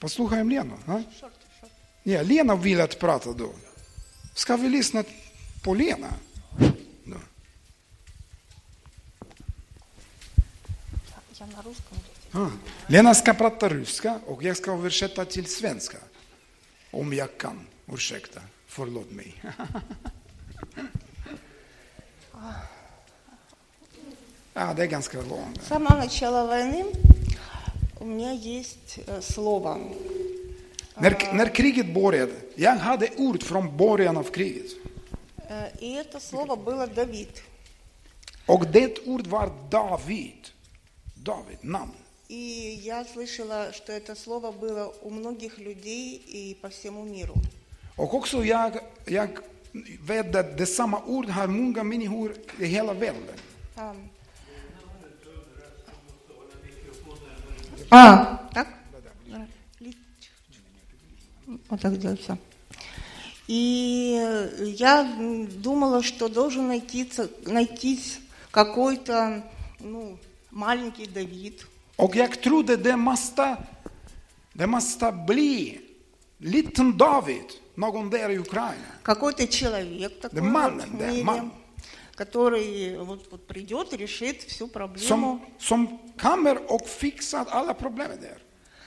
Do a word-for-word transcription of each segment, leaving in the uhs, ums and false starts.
Послухаємо Лену. А? Ні, Лена vill prata då. Ska vi lyssna på Lena? Да. Я на русском. А. Lena ska prata ryska och jag ska översätta till svenska. Om jag kan. Ursäkta. Förlåt mig. Ja, det är ganska långt. С самого начала войны у меня есть э, слово. När, när kriget började, jag hade ord från början av kriget. Э, и это слово было Давид. Och det ord var David. David, namn. И я слышала, что это слово было у многих людей и по всему миру. Och också jag, jag vet att det samma ord har många människor i hela världen. А, а так? Вот так делать все. И я думала, что должен найтись, найтись какой-то ну, маленький Давид. Och jag trodde det måste, det måste bli liten David, någon där i Ukraina. Какой-то человек такой man, вот в да, мире, man. который вот, вот придет и решит всю Som, проблему. som kommer och fixar alla problem där.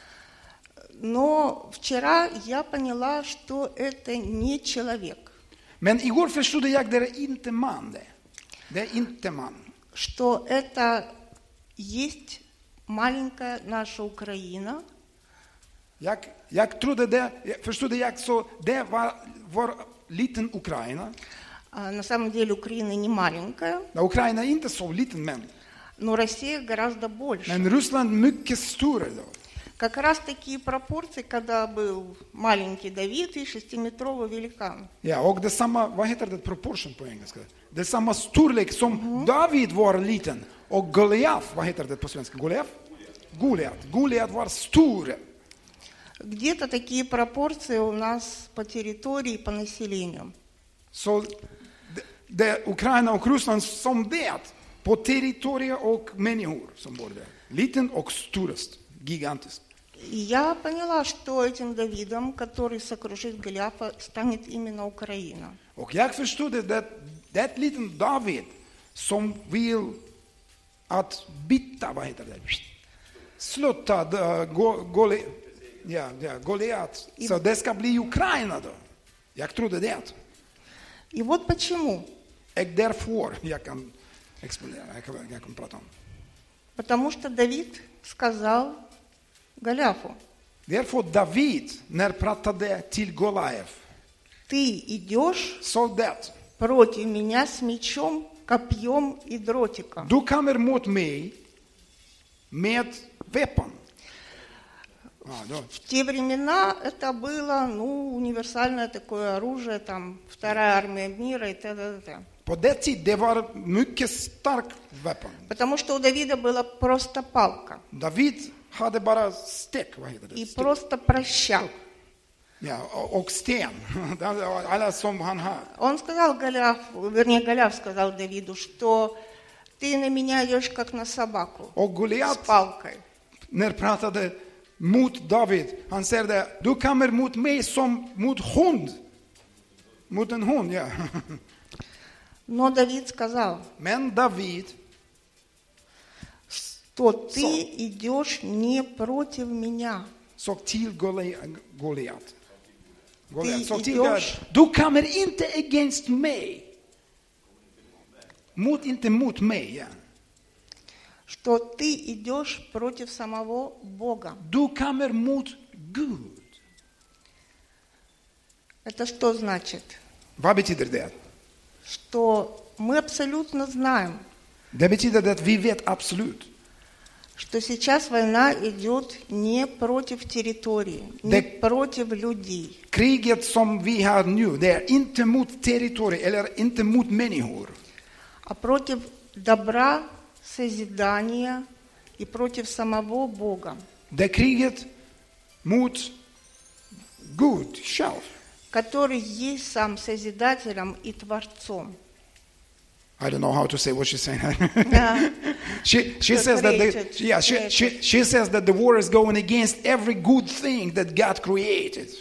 Но вчера я поняла, что это не человек. Men igår förstod jag att det är inte man det. Det är inte man. Что это есть маленькая наша Украина. Jag, jag trodde det, jag förstod jag så det var vår liten Ukraina. А на самом деле Украина не маленькая, Ja, Ukraina är inte så liten men, но Россия гораздо больше. men Ryssland mycket större då. Как раз такие пропорции, когда был маленький Давид и шестиметровый великан. Ja, och det är samma, vad heter det proportion på engelska? Det är samma storlek som mm. David var liten och Goliat, vad heter det på svenska? Goliat? Goliat. Goliat var stor. Где-то такие пропорции у нас по территории, по населению. Så det, det Ukraina och Ryssland som det på territorium och människor som bor där. Liten och storest, gigantisk. И я поняла, что этим Давидом, который сокрушит Голиафа, станет именно Украина. Och jag förstod det, det liten David som vill att byta, vad heter det? Sluta Goliat. Ja, ja, Goliat. Så det ska bli Ukraina då. Jag trodde det. И вот почему. Och därför jag kan exponera, jag kan, jag kan prata om. Потому что Давид сказал Голиафу. Därför David, när pratade till Goliaf, ты идешь soldat, против меня с мечом, копьем и дротиком. Du kommer mot mig med vapen. А, да. В те времена это было, ну, универсальное такое оружие, там, вторая армия мира и т.д. På det tid det var mycket stark vapen. Потому что у Давида была просто палка. David hade bara stäck, vad heter det? И Stäck. просто проща. Ja, och sten. Alla som han har. Он сказал Голиафу, вернее, Голиаф сказал Давиду, что ты на меня идешь как на собаку. Och С Goliat, палкой. när pratade mot David, han säger det, du kommer mot mig som mot hund. Mot en hund, ja. Но Давид сказал, Men David, что ты идешь не против меня. såg till Goliat. Goliat såg till idешь- att du kommer inte against mig. Mot, inte mot mig, ja. Что ты идешь против самого Бога. Du kommer mot Gud. Это что значит? Vad betyder det? Что мы абсолютно знаем, Det betyder att vi vet absolut. что сейчас война идет не против территории, не Да- против людей, Kriget som vi har nu, det är inte mot territorium eller inte mot människor. а против добра, созидания и против самого Бога, Det är kriget mot Gud själv. который есть сам Созидателем и Творцом. I don't know how to say what she's saying. Да. she she The says that created, the, yeah she, she created. she says that the war is going against every good thing that God created.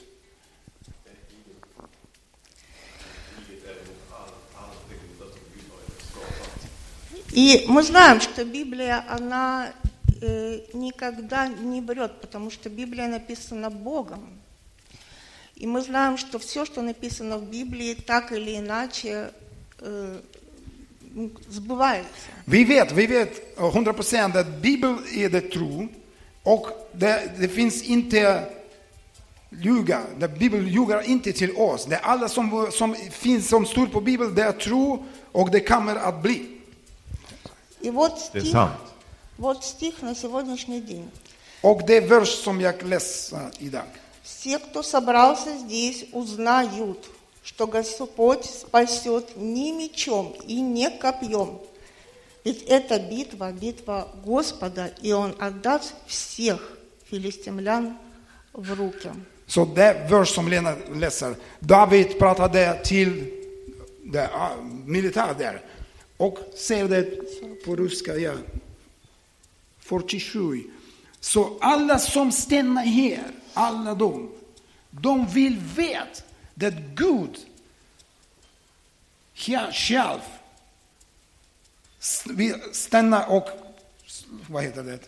И мы знаем, что Библия, она э, никогда не врет, потому что Библия написана Богом. И мы знаем, что все, что написано в Библии, так или иначе э, sбывается. Vi vet, vi vet hundra procent att Bibeln är det tro och det, det finns inte ljuga. Det Bibeln ljuger inte till oss. Det är alla som, som finns som står på Bibeln, det är tro och det kommer att bli. И вот Det är стих, sant. вот стих на сегодняшний день. Och det är vers som jag läser idag. Все, кто собрался здесь, узнают, что Господь спасет не мечом и не копьем. Ведь это битва, битва Господа, и Он отдаст всех филистимлян в руки. Så det vers som Lena läser, David pratade till det uh, militär där och säger det på ryska, ja, fyrtiosju. Så alla som stannar här, alla de, de vill veta att Gud själv vill stanna och, vad heter det?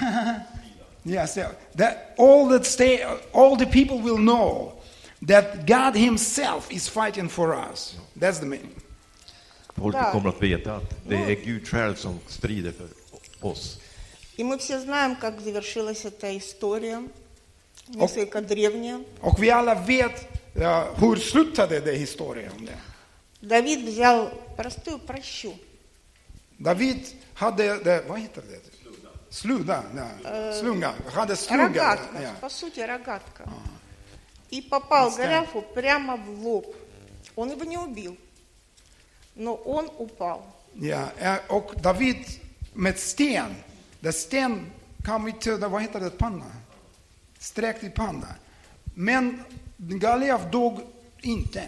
Yes, yeah. That all that stay, all the people will know that God Himself is fighting for us. That's the meaning. Folket Да. kommer att veta att det är Gud själv som strider för oss. И мы все знаем, как завершилась эта история, несколько древняя. Och vi alla vet uh, hur slutade det historien om det. Давид взял простую прощу, David hade det, vad heter det? Sluda, ja. Slunga, hade slunga. рогатка, Ja. по сути рогатка, и попал Голиафу прямо в лоб. Он его не убил, но он упал. Ja, eh, och David med sten, det sten kom inte, vad heter det, panna? Sträckt i panna. Men Goliat dog inte.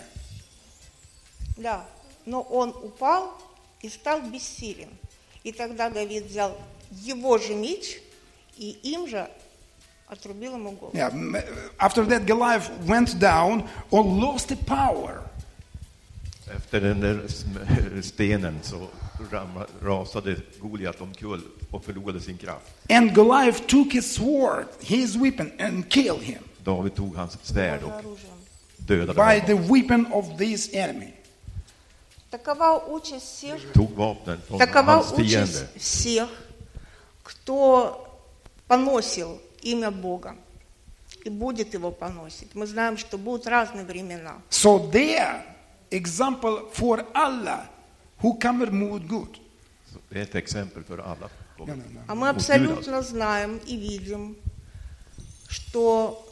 Да, но он упал и стал бессилен. И тогда Давид взял его же меч и им же отрубил ему голову. Yeah, m- after that Goliath went down and lost the power. Efter den där sm- stenen så ramla- rasade Goliat omkull och förlorade sin kraft. And Goliath took his sword, his weapon, and killed him David tog hans svärd och Оружием. dödade by the honom. weapon of this enemy. Такова участь всех, Tog vapnen från такова hans участь fiende. всех, кто поносил имя Бога и будет его поносить. Мы знаем, что будут разные времена. Så det är exempel för alla who kommer mot Gud. Så det är ett exempel för alla. Ja, ja, ja. А мы Мут абсолютно знаем и видим, что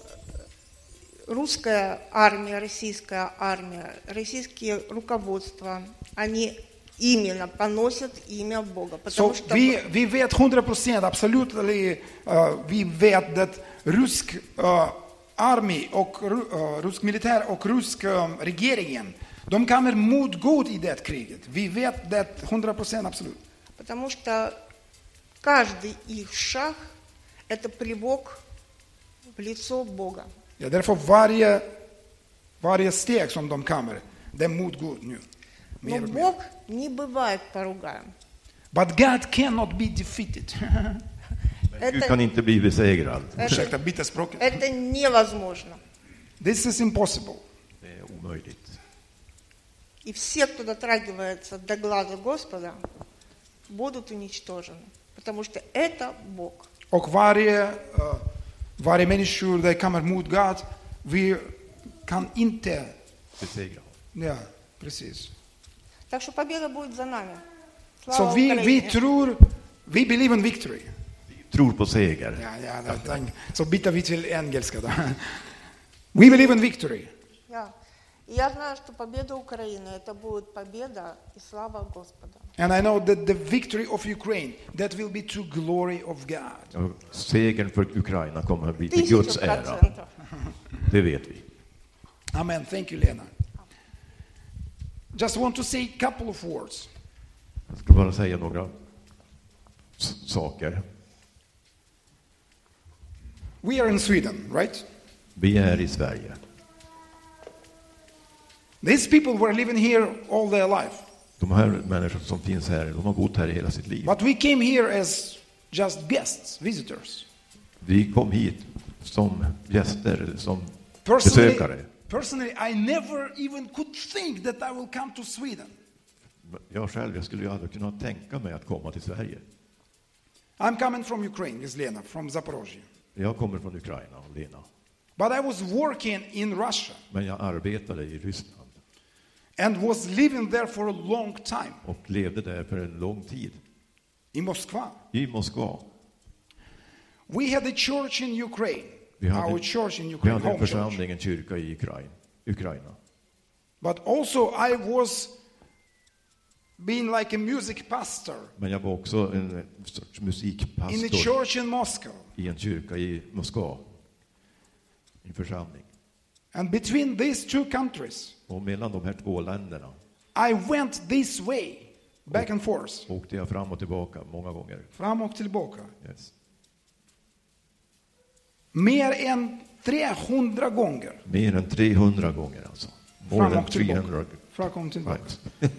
русская армия, российская армия, российские руководства, они именно поносят имя Бога. Så Потому что vi, vi vet hundra procent, absolut, uh, vi vet att rysk uh, armé och uh, rysk militär och rysk uh, regeringen, de kommer mot Gud i det kriget. Vi vet det hundra procent absolut. Потому что каждый их шаг – это плевок в лицо Бога. Ja, därför varje, varje steg som de kommer, det är mot Gud nu. Но Mer och mer. Бог не бывает поругаем. But God cannot be defeated. Men Gud Это- kan inte bli besegrad. Ursäkta, byta språket. Это невозможно. This is impossible. Det är omöjligt. И все, кто дотрагивается до глаза Господа, будут уничтожены. Потому что это Бог. Och varje, uh, varje människa som kommer mot Gud, vi kan inte, Besegrad. ja, precis. Так что победа будет за нами. Så Слава vi, vi Украине. tror, vi believe in victory. Tror på seger. Ja, ja, det, det, så byter vi till engelska då. We believe in victory. Да. И я знаю, что победа Украины – это будет победа и слава Господа. And I know that the victory of Ukraine, that will be to glory of God. Och segern för Ukraina kommer att bli till Тысячу Guds ära. процентов. Det vet vi. Amen. Thank you, Lena. Just want to say a couple of words. Jag ska bara säga några s- saker. We are in Sweden, right? Vi är i Sverige. These people were living here all their life. De här människorna som finns här, de har bott här hela sitt liv. But we came here as just guests, visitors. Vi kom hit som gäster, som Personally, besökare. personally, I never even could think that I will come to Sweden. Jag själv, jag skulle ju aldrig kunna tänka mig att komma till Sverige. I'm coming from Ukraine, is Lena, from Zaporozhye. Jag kommer från Ukraina, och Lena. But I was working in Russia Men jag arbetade i Ryssland and was living there for a long time, och levde där för en lång tid. in Moskva. I Moskva. We had a church in Ukraine, Vi hade, our church in vi Ukraine, hade en home church. församling, en kyrka i Ukraina. Ukraina. But also I was being like a music pastor Men jag var också en sorts in a musikpastor church in Moscow. i en kyrka i Moskva. En församling. And between these two countries, Och mellan de här två länderna I went this way, back and forth, åkte jag fram och tillbaka många gånger. fram och tillbaka. Yes. Mer än trehundra gånger. Mer än trehundra gånger alltså. More Fram than och tillbaka. trehundra. Fram och tillbaka. Right.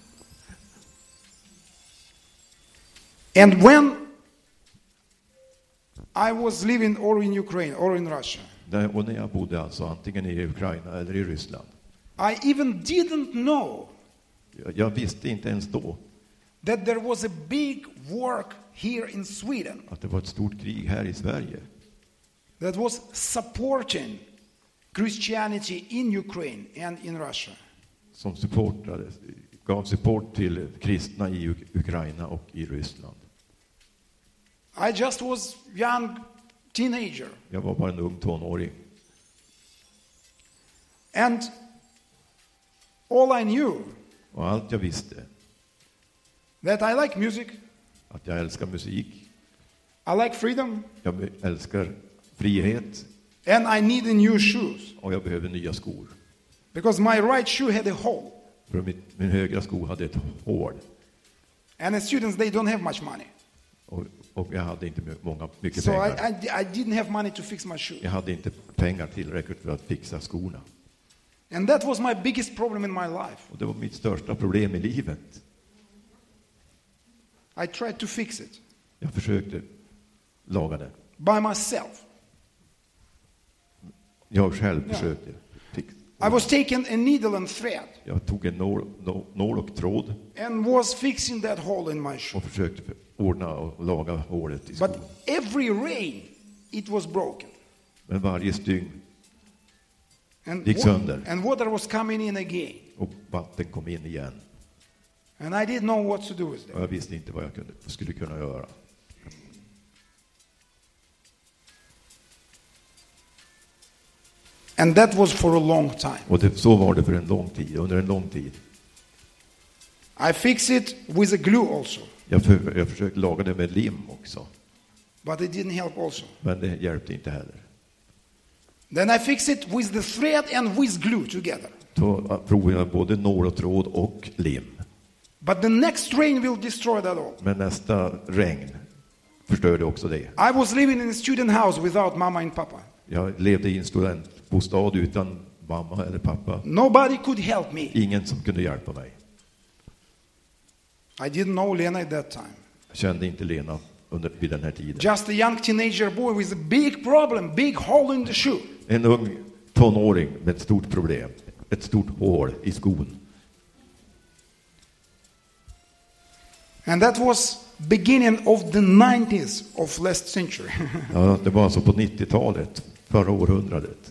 And when I was living or in Ukraine or in Russia, Där, och när jag bodde alltså antingen i Ukraina eller i Ryssland. I even didn't know Jag, jag visste inte ens då that there was a big work here in Sweden att det var ett stort krig här i Sverige. that was supporting Christianity in Ukraine and in Russia. Som supportade, gav support till kristna i Uk- Ukraina och i Ryssland. I just was young teenager, Jag var bara en ung tonåring. and all I knew Och allt jag visste, that I like music, att jag älskar musik, I like freedom, jag älskar frihet and I needed new shoes och jag behöver nya skor. because my right shoe had a hole. För mitt, min högra sko hade ett hål. And as students, they don't have much money. Och, och jag hade inte my- många, mycket So I, pengar. I, I didn't have money to fix my shoe. Jag hade inte pengar tillräckligt för att fixa skorna. And that was my biggest problem in my life. Och det var mitt största problem i livet. I tried to fix it Jag försökte laga det. by myself. Jag själv Ja. försökte fixa. I was taking a needle and thread Jag tog en nål, nå- nål och tråd and was fixing that hole in my shoe. och försökte ordna och laga hålet i But skon. every rain, it was broken. Men varje stygn And, gick wa- sönder. and water was coming in again. Och vatten kom in igen. And I didn't know what to do with Och that. jag visste inte vad jag kunde, skulle kunna göra. And that was for a long time. Och det, så var det för en lång tid, under en lång tid. I fixed it with a glue also, Jag, för, jag försökte laga det med lim också. but it didn't help also. Men det hjälpte inte heller. Then I fixed it with the thread and with glue together. Då provade jag både nål och tråd och lim. But the next rain will destroy that all. Men nästa regn förstörde också det. I was living in a student house without mama and papa. Jag levde i en studentbostad utan mamma eller pappa. Nobody could help me. Ingen som kunde hjälpa mig. I didn't know Lena at that time. Jag kände inte Lena under, vid den här tiden. Just a young teenager boy with a big problem, big hole in the shoe. En ung tonåring med ett stort problem. Ett stort hål i skon. And that was beginning of the nineties of last century. Ja, det var alltså på nittiotalet, förra århundradet.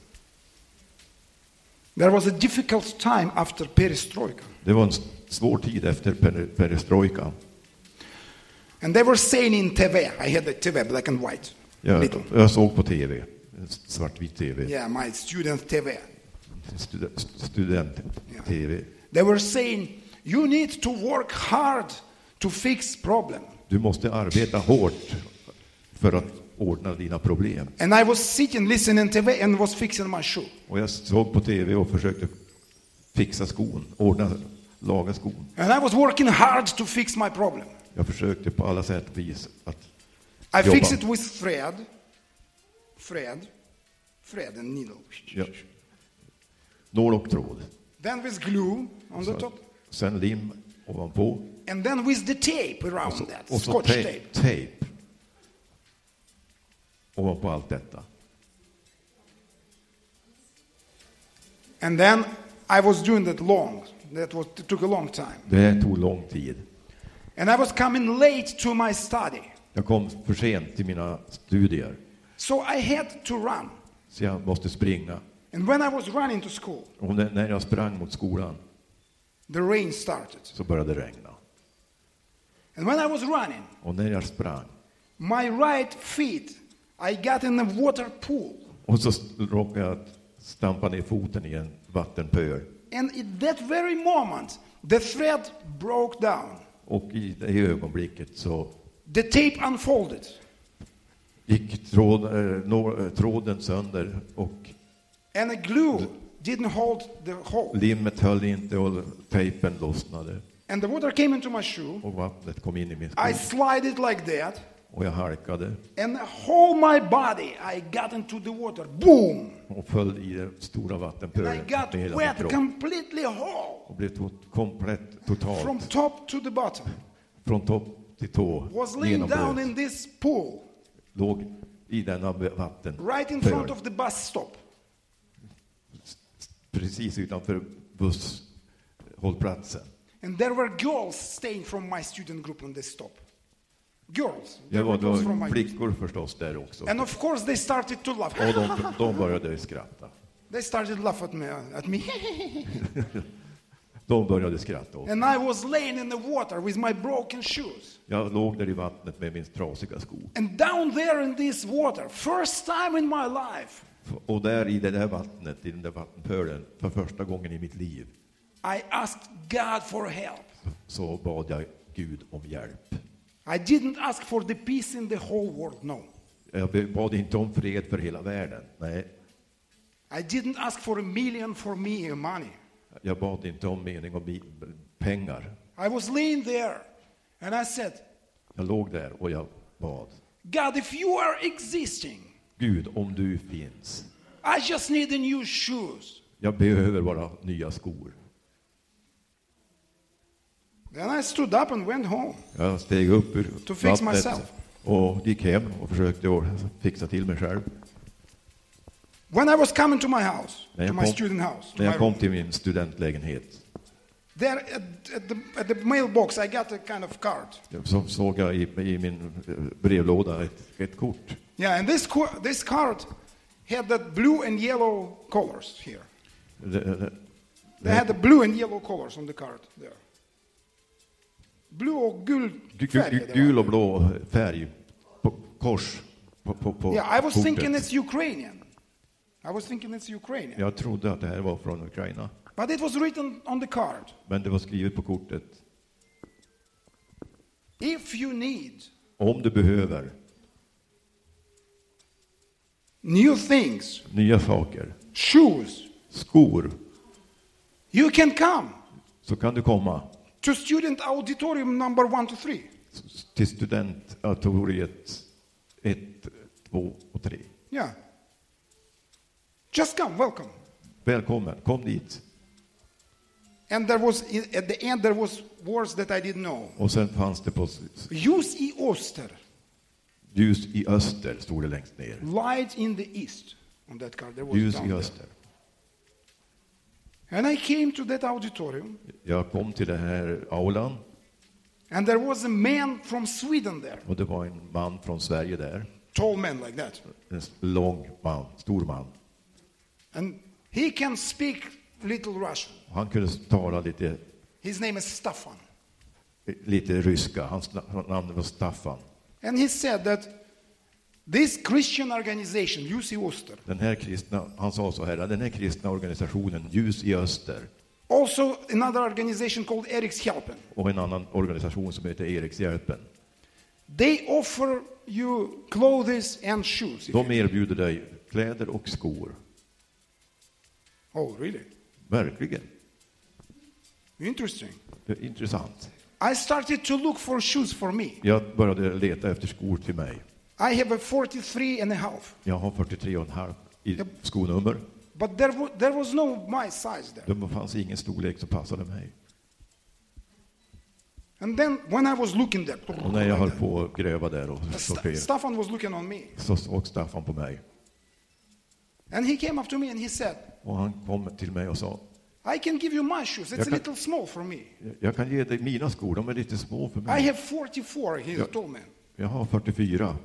There was a difficult time after perestroika. Det var en svår tid efter per- perestrojka. And they were saying in T V, I had the T V, black and white. Jag, Little. jag såg på tv, en svartvit tv, Yeah, my student T V. Stud- student-tv. They were saying, you need to work hard to fix problem. Du måste arbeta hårt för att ordna dina problem. And I was sitting, listening T V and was fixing my shoe. Och jag såg på tv och försökte fixa skon, ordna, laga skon. And I was working hard to fix my problem. Jag försökte på alla sätt och vis att I jobba. fixed it with thread, thread, thread and needle. Ja. Nål och tråd. Then with glue on the Så, top. sen lim ovanpå. And then with the tape Och around så, that, och så scotch tape. tape. tape. Ovanpå allt detta. And then I was doing that long. That was, it took a long time. Det tog lång tid. And I was coming late to my study. Jag kom för sent till mina studier. So I had to run. Så jag måste springa. And when I was running to school, Och när när jag sprang mot skolan the rain started. så började det regna. And when I was running, Och när jag sprang my right feet, I got in a water pool. och så råkade jag stampa ner foten i en vattenpöl. And at that very moment, the thread broke down. Och i det ögonblicket så The tape unfolded. gick tråd, eh, nå, tråden sönder och And the glue didn't hold the hole. limmet höll inte och tejpen lossnade. And the water came into my shoe. Och vattnet kom in i min I sko. slid it like that. Och jag halkade And whole my body, I got into the water. Boom! och föll i den stora And I vattenpölen got med hela min wet kropp. completely whole. Och blev to- komplett, From totalt, top to the bottom. från topp till tå, Was laying down genomblöt. in this pool. Låg i denna vatten, Right in front of the bus stop. precis utanför busshållplatsen. And there were girls staying from my student group on this stop. Girls. Det There var were girls from då my flickor förstås där också. And of course they started to laugh. Och de, de började skratta. They started laugh at me. At me. De började skratta åt. And I was laying in the water with my broken shoes. Jag låg där i vattnet med min trasiga sko. And down there in this water, first time in my life, Och där i det där vattnet, i den där vattenpölen, för första gången i mitt liv, I asked God for help. så bad jag Gud om hjälp. I didn't ask for the peace in the whole world, no. Jag bad inte om fred för hela världen. Nej, I didn't ask for a million for me or money. jag bad inte om mening och pengar. I was laying there and I said, Jag låg där och jag bad. God, if you are existing, Gud, om du finns. I just need a new shoes. Jag behöver bara nya skor. Then I stood up and went home. Jag steg upp ur To fix vattnet myself. och gick hem och försökte att fixa till mig själv. When I was coming to my house, När to jag my kom, student house, to när jag my kom room, till min studentlägenhet there at, at, the, at the mailbox I got a kind of card. så såg jag i, i min brevlåda ett, ett kort. Yeah, and this co- this card had that blue and yellow colors here. Det, det, They had the blue and yellow colors on the card there. Blue och gul gu- färg. gu- gul och blå färg på kors på, på, på Yeah, I was kortet. thinking it's Ukrainian. I was thinking it's Ukrainian. Jag trodde att det här var från Ukraina. But it was written on the card. Men det var skrivet på kortet. If you need Om du behöver new things, nya saker, shoes, skor, you can come så kan du komma to student auditorium number one to three. till studentatoriet ett, två och tre. Yeah. Just come, welcome. Välkommen, kom dit. And there was, at the end, there was words that I didn't know. Och sen fanns det på Ljus i öster, ljus i öster, stod det längst ner. light in the east. On that card, there was Ljus down i there. öster. And I came to that auditorium, Jag kom till den här aulan and there was a man from Sweden there, och det var en man från Sverige där. tall man like that. En lång man, stor man. And he can speak little Russian. Han kunde tala lite, His name is Staffan. lite ryska. Hans namn var Staffan. And he said that this Christian organization, Ljus i öster, Den här kristna, han sa så här, den här kristna organisationen, Ljus i öster, also another organization called Erikshjälpen, och en annan organisation som heter Erikshjälpen. they offer you clothes and shoes. if De you- erbjuder dig kläder och skor. Oh, really? Verkligen. Interesting. Det är intressant. I started to look for shoes for me. Jag började leta efter skor till mig. I have a forty-three and a half. Jag har fyrtiotre och en halv i skonummer. But there, w- there was no my size there. Det fanns ingen storlek som passade mig. And then when I was looking there, Och när jag höll på att gräva där och St- sortera, Staffan was looking on me. så såg Staffan på mig. And he came up to me and he said, Och han kom till mig och sa, I can give you my shoes. It's Jag a kan- little small for me. jag kan ge dig mina skor, de är lite små för I mig. have forty-four, he Ja. told me. Jag har fyrtiofyra.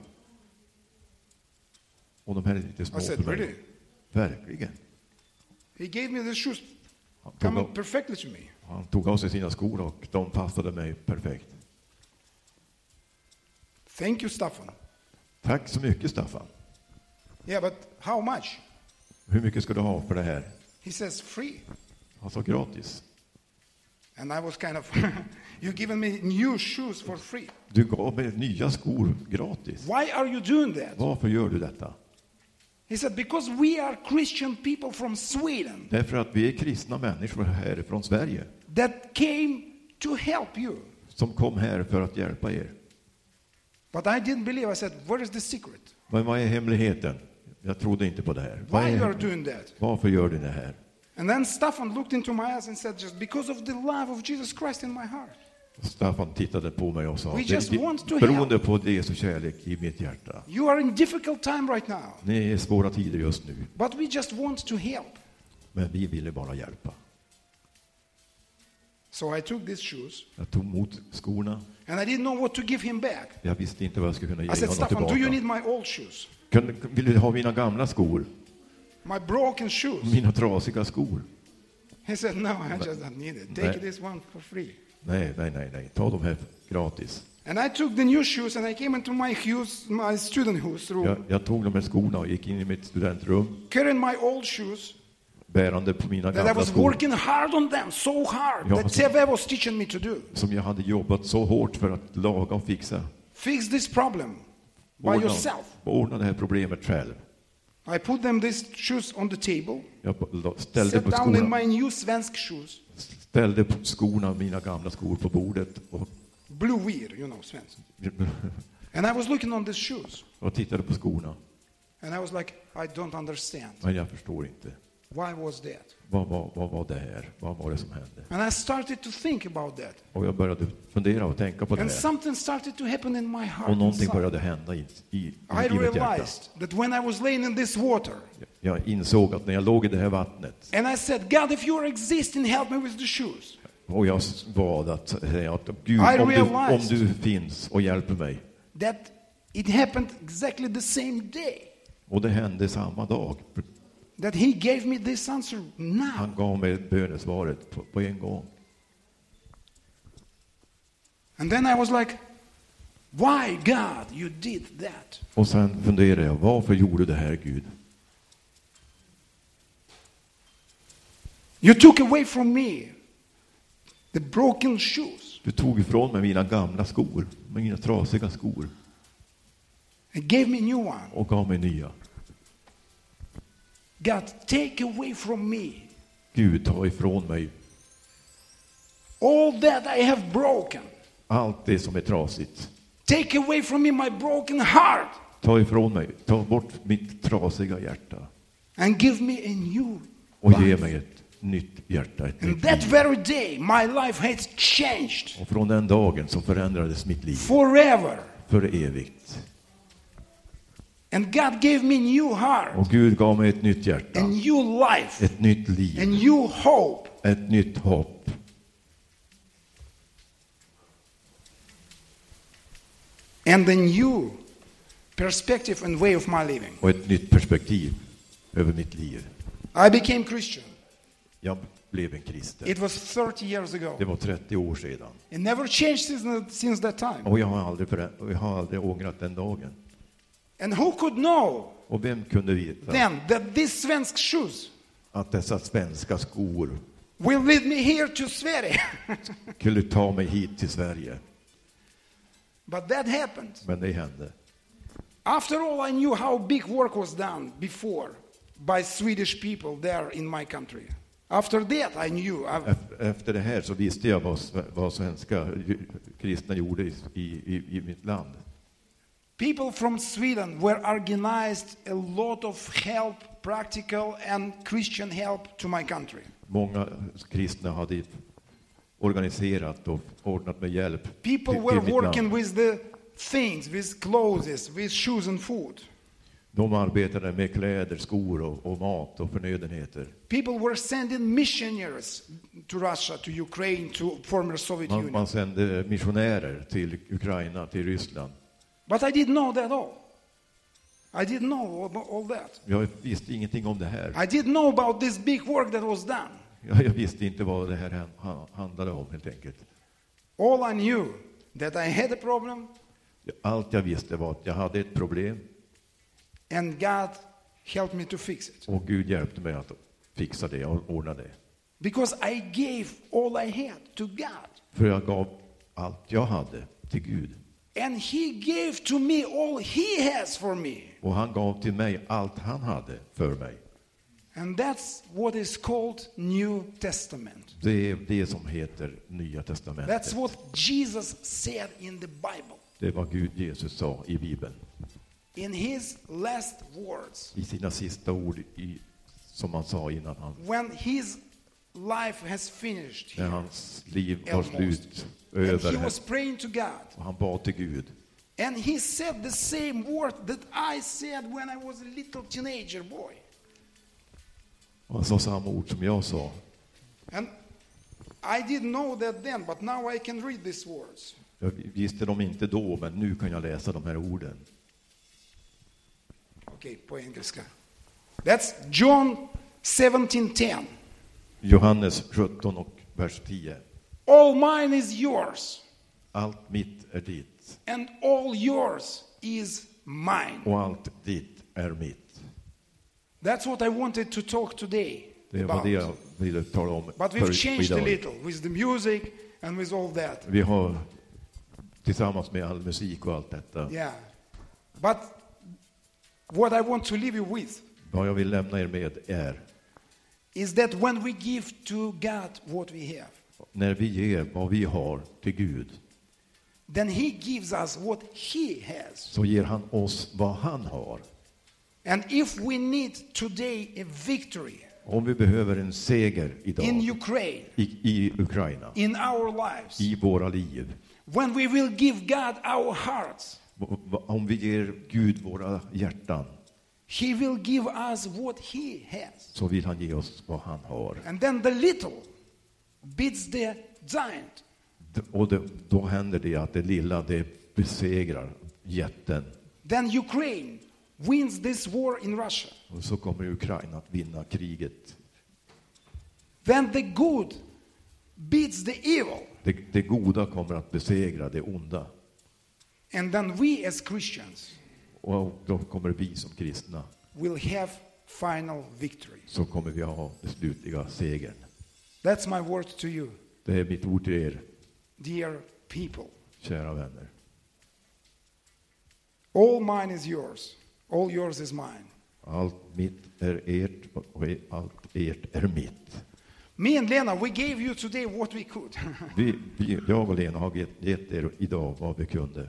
Och de här är lite små I said, för mig. really? Verkligen. He gave me the shoes Han tog, coming av, perfectly to me. han tog av sig sina skor och de passade mig perfekt. Thank you, Staffan. Tack så mycket, Staffan. Yeah, but how much? Hur mycket ska du ha för det här? He says, free. Han sa gratis. And I was kind of, you given me new shoes for free. Du gav mig nya skor gratis. Why are you doing that? Varför gör du detta? He said, because we are Christian people from Sweden Därför att vi är kristna människor härifrån Sverige that came to help you. som kom här för att hjälpa er. But I didn't believe. I said, what is the secret? Men vad är hemligheten? Jag trodde inte på det här. Vad Why är you are hemligheten? doing that? Varför gör du det här? And then Staffan looked into my eyes and said, just because of the love of Jesus Christ in my heart. Staffan tittade på mig och sa, We just "Det- want to beroende på Jesu kärlek i mitt hjärta. You are in difficult time right now. Ni är i svåra tider just nu, But we just want to help. men vi ville bara hjälpa. So I took these shoes Jag tog emot skorna. and I didn't know what to give him back. Jag visste inte vad jag skulle kunna ge I said, honom Staffan, do you tillbaka. need my old shoes? Kan, vill du ha mina gamla skor? My broken shoes? Mina trasiga skor? He said, no, I just don't need it. Take Nej. this one for free. Nej, nej, nej, nej. Ta de här gratis. And I took the new shoes and I came into my shoes, my student house room, Jag, jag tog de här skorna och gick in i mitt studentrum, carrying my old shoes bärande på mina that I gamla was skor working hard on them, so hard, Ja, that alltså- Teve was teaching me to do. som jag hade jobbat så hårt för att laga och fixa. Fix this problem by Ordna, yourself. ordna det här problemet själv. I put them, these shoes, on the table, Jag la- ställde, sat på down in skorna, my new svensk shoes, ställde på skorna, mina gamla skor på bordet och, blue weir, you know, svensk. And I was looking on these shoes och tittade på skorna. and I was like, I don't understand. Men jag förstår inte. Why was that? Vad, vad, vad var det här? Vad var det som hände? And I started to think about that. Och jag började fundera och tänka på det And här. something started to happen in my heart. Och någonting inside. började hända i, i, i, I i mitt hjärta. realized that when I was laying in this water, Jag insåg att när jag låg i det här vattnet and I said, God, if you are existing, help me with the shoes. och jag bad att, säga att Gud, I om du, om realized- du finns och hjälper mig. That it happened exactly the same day. Och det hände samma dag. That he gave me this answer now. Han gav mig bönesvaret på, på en gång. And then I was like, why, God, you did that? Och sen funderade jag, varför gjorde du det här, Gud? You took away from me the broken shoes Du tog ifrån mig mina gamla skor, mina trasiga skor, and gave me new one. och gav mig nya. God, take away from me Gud, ta ifrån mig all that I have broken. allt det som är trasigt. Take away from me my broken heart Ta ifrån mig, ta bort mitt trasiga hjärta and give me a new och ge life. mig ett nytt hjärta, ett And nytt that liv. very day, my life has changed Och från den dagen så förändrades mitt liv forever. för evigt. And God gave me new heart, Och Gud gav mig ett nytt hjärta, a new life, ett nytt a liv, new hope. ett nytt hopp. And a new perspective and way of my living. Och ett nytt perspektiv över mitt liv. I became Christian. Jag blev en kristen. It was thirty years ago. Det var trettio år sedan. It never changed since, since that time. Och jag har aldrig, förä- och jag har aldrig ångrat den dagen. And who could know Och vem kunde veta then that these svensk shoes att dessa svenska skor will lead me here to Sverige? skulle ta mig hit till Sverige? But that happened. Men det hände. After all, I knew how big work was done before by Swedish people there in my country. After that, I knew. I, Efter det här så visste jag vad, vad svenska kristna gjorde i, i, i mitt land. People from Sweden were organized a lot of help, practical and Christian help to my country. Många kristna hade organiserat och ordnat med hjälp. People till, were till working land. with the things, with clothes, with shoes and food. De arbetade med kläder, skor och, och mat och förnödenheter. People were sending missionaries to Russia, to Ukraine, to former Soviet Man, Union. man sände missionärer till Ukraina, till Ryssland. But I didn't know that all. I didn't know about all that. Jag visste ingenting om det här. I didn't know about this big work that was done. Jag, jag visste inte vad det här han- handlade om helt enkelt. All I knew that I had a problem Allt jag visste var att jag hade ett problem and God helped me to fix it. och Gud hjälpte mig att fixa det och ordna det. Because I gave all I had to God. För jag gav allt jag hade till Gud. And He gave to me all He has for me. Och han gav till mig allt han hade för mig. And that's what is called New Testament. Det är det som heter Nya Testamentet. That's what Jesus said in the Bible. Det är vad Gud Jesus sa i Bibeln. In His last words. I sina sista ord i, som han sa innan han, When His life has finished när here, hans liv var almost. slut and över He här, was praying to God. och han bad till Gud. And He said the same word that I said when I was a little teenager boy. Och han sa samma ord som jag sa. And I didn't know that then, but now I can read these words. Jag visste dem inte då, men nu kan jag läsa de här orden. Okay, på engelska. That's John seventeen ten. Johannes sjutton och vers tio. All mine is yours, Allt mitt är ditt, and all yours is mine. och allt ditt är mitt. That's what I wanted to talk today Det var about. det jag ville tala om But för we've changed a idag. little with the music and with all that. Vi har tillsammans med all musik och allt detta. Yeah. But what I want to leave you with Vad jag vill lämna er med är, is that when we give to God what we have, när vi ger vad vi har till Gud, then He gives us what He has. så ger han oss vad han har. And if we need today a victory Om vi behöver en seger idag in Ukraine, i, i Ukraina, in our lives, i våra liv, when we will give God our hearts, om vi ger Gud våra hjärtan, He will give us what He has. så vill han ge oss vad han har. And then the little beats the giant. Och det, då händer det att det lilla, det besegrar jätten. Then Ukraine wins this war in Russia. Och så kommer Ukraina att vinna kriget. Then the good beats the evil. Det, det goda kommer att besegra det onda. And then we as Christians Och då kommer vi som kristna, will have final victory. så kommer vi att ha den slutliga segern. That's my word to you, Det är mitt ord till er, dear people. kära vänner. All mine is yours. All yours is mine. Allt mitt är ert och allt ert är mitt. Me and Lena, we gave you today what we could. Vi, vi, jag och Lena har gett, gett er idag vad vi kunde.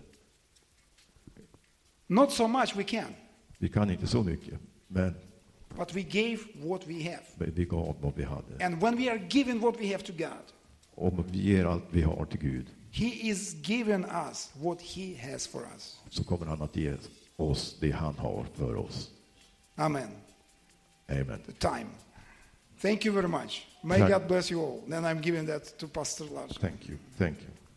Not so much we can, Vi kan inte så mycket, men but we gave what we have. vi gav vad vi hade. And when we are giving what we have to God, Om vi ger allt vi har till Gud, He is giving us what He has for us. så kommer han att ge oss det han har för oss. Amen. Amen. The time. Thank you very much. May Tack. God bless you all. Then I'm giving that to Pastor Lars. Thank you. Thank you.